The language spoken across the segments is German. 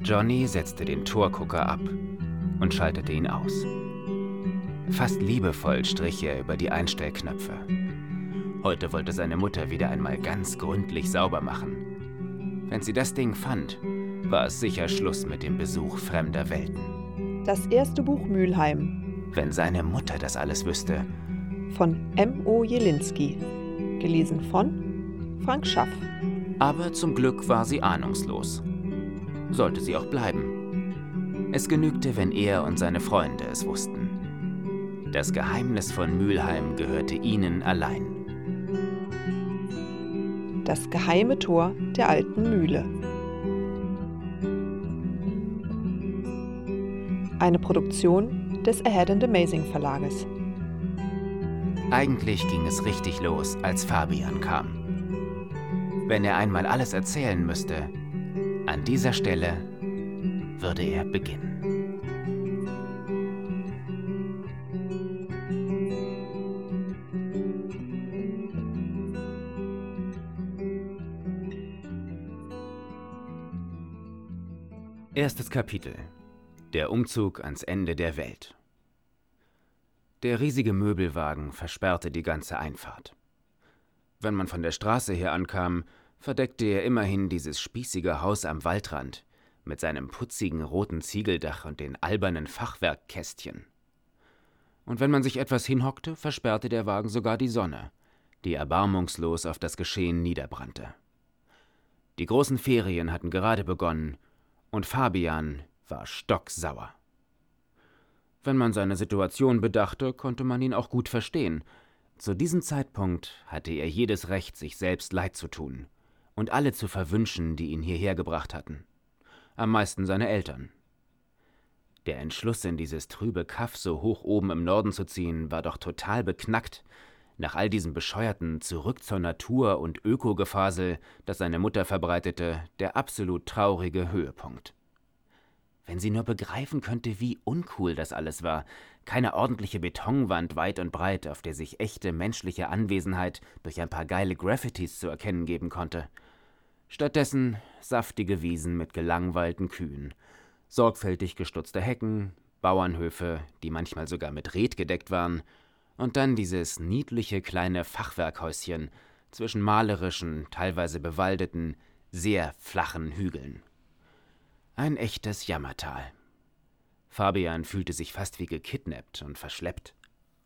Johnny setzte den Torgucker ab und schaltete ihn aus. Fast liebevoll strich er über die Einstellknöpfe. Heute wollte seine Mutter wieder einmal ganz gründlich sauber machen. Wenn sie das Ding fand, war es sicher Schluss mit dem Besuch fremder Welten. Das erste Buch Mülheim. Wenn seine Mutter das alles wüsste. Von M.O. Jelinski. Gelesen von Frank Schaff. Aber zum Glück war sie ahnungslos. Sollte sie auch bleiben. Es genügte, wenn er und seine Freunde es wussten. Das Geheimnis von Mülheim gehörte ihnen allein. Das geheime Tor der alten Mühle. Eine Produktion des Ahead and Amazing Verlages. Eigentlich ging es richtig los, als Fabian kam. Wenn er einmal alles erzählen müsste, an dieser Stelle würde er beginnen. Erstes Kapitel: Der Umzug ans Ende der Welt. Der riesige Möbelwagen versperrte die ganze Einfahrt. Wenn man von der Straße her ankam, verdeckte er immerhin dieses spießige Haus am Waldrand mit seinem putzigen roten Ziegeldach und den albernen Fachwerkkästchen. Und wenn man sich etwas hinhockte, versperrte der Wagen sogar die Sonne, die erbarmungslos auf das Geschehen niederbrannte. Die großen Ferien hatten gerade begonnen, und Fabian war stocksauer. Wenn man seine Situation bedachte, konnte man ihn auch gut verstehen. Zu diesem Zeitpunkt hatte er jedes Recht, sich selbst leid zu tun und alle zu verwünschen, die ihn hierher gebracht hatten. Am meisten seine Eltern. Der Entschluss, in dieses trübe Kaff so hoch oben im Norden zu ziehen, war doch total beknackt, nach all diesem bescheuerten Zurück zur Natur und Öko-Gefasel, das seine Mutter verbreitete, der absolut traurige Höhepunkt. Wenn sie nur begreifen könnte, wie uncool das alles war. Keine ordentliche Betonwand weit und breit, auf der sich echte menschliche Anwesenheit durch ein paar geile Graffitis zu erkennen geben konnte. Stattdessen saftige Wiesen mit gelangweilten Kühen, sorgfältig gestutzte Hecken, Bauernhöfe, die manchmal sogar mit Red gedeckt waren, und dann dieses niedliche kleine Fachwerkhäuschen zwischen malerischen, teilweise bewaldeten, sehr flachen Hügeln. Ein echtes Jammertal. Fabian fühlte sich fast wie gekidnappt und verschleppt.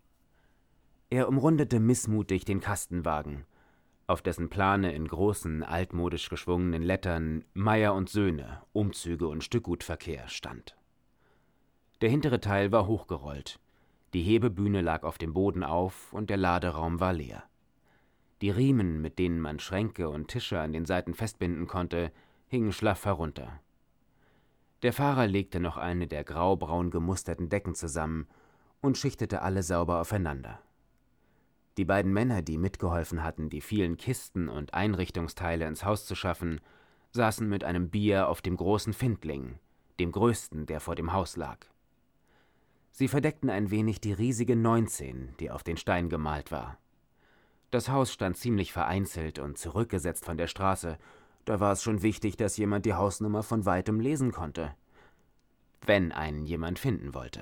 Er umrundete missmutig den Kastenwagen, auf dessen Plane in großen, altmodisch geschwungenen Lettern Meier und Söhne, Umzüge und Stückgutverkehr stand. Der hintere Teil war hochgerollt. Die Hebebühne lag auf dem Boden auf und der Laderaum war leer. Die Riemen, mit denen man Schränke und Tische an den Seiten festbinden konnte, hingen schlaff herunter. Der Fahrer legte noch eine der graubraun gemusterten Decken zusammen und schichtete alle sauber aufeinander. Die beiden Männer, die mitgeholfen hatten, die vielen Kisten und Einrichtungsteile ins Haus zu schaffen, saßen mit einem Bier auf dem großen Findling, dem größten, der vor dem Haus lag. Sie verdeckten ein wenig die riesige 19, die auf den Stein gemalt war. Das Haus stand ziemlich vereinzelt und zurückgesetzt von der Straße. Da war es schon wichtig, dass jemand die Hausnummer von weitem lesen konnte. Wenn einen jemand finden wollte.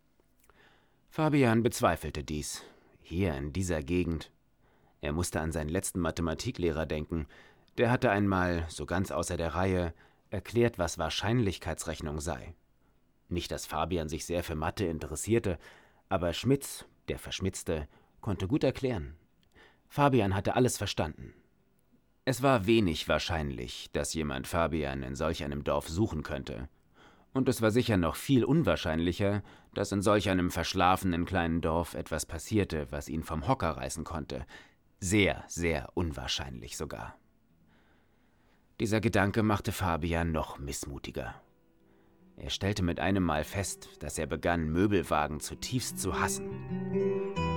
Fabian bezweifelte dies. Hier in dieser Gegend. Er musste an seinen letzten Mathematiklehrer denken. Der hatte einmal, so ganz außer der Reihe, erklärt, was Wahrscheinlichkeitsrechnung sei. Nicht, dass Fabian sich sehr für Mathe interessierte, aber Schmitz, der Verschmitzte, konnte gut erklären. Fabian hatte alles verstanden. Es war wenig wahrscheinlich, dass jemand Fabian in solch einem Dorf suchen könnte. Und es war sicher noch viel unwahrscheinlicher, dass in solch einem verschlafenen kleinen Dorf etwas passierte, was ihn vom Hocker reißen konnte. Sehr, sehr unwahrscheinlich sogar. Dieser Gedanke machte Fabian noch missmutiger. Er stellte mit einem Mal fest, dass er begann, Möbelwagen zutiefst zu hassen.